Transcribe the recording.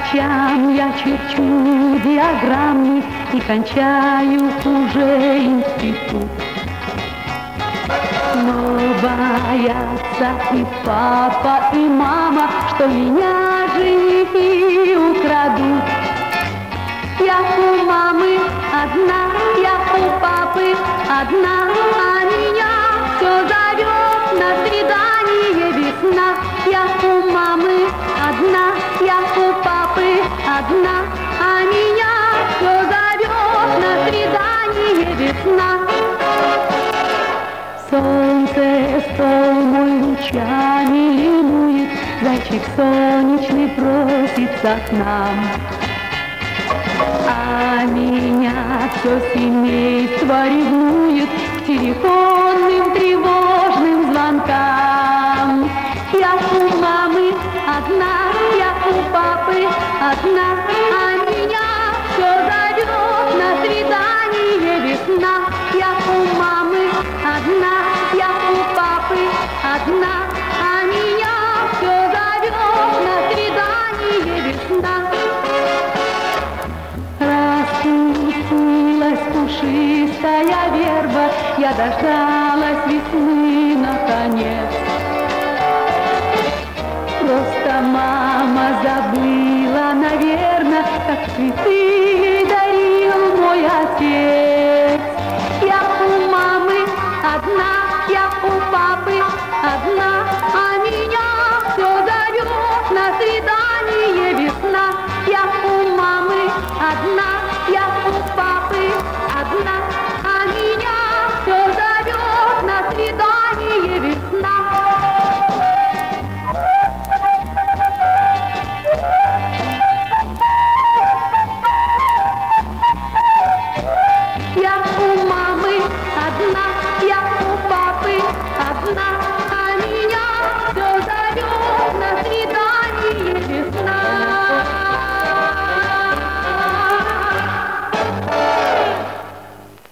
ночам я черчу диаграммы и кончаю уже институт. Но боятся и папа, и мама, что меня женихи украдут. Я у мамы одна, я у папы одна, а меня все зовет на свидание весна. Я у мамы одна, я у папы одна, а меня все зовет на свидание весна. Солнце стол мой лучами линует, зайчик солнечный просится к нам. А меня все семейство ревнует к телефонным тревожным звонкам. Я у мамы одна, я у папы одна, а меня все зовет на свидание весна. Я у мамы одна, я у папы одна, а меня все зовет на свидание весна. Распустилась пушистая верба, я дождалась весны наконец. Просто мама забыла, наверное, как цветы ей дарил мой отец. Я у мамы одна, я у папы одна, а меня все зовет на свидание весна. Я у мамы одна, я у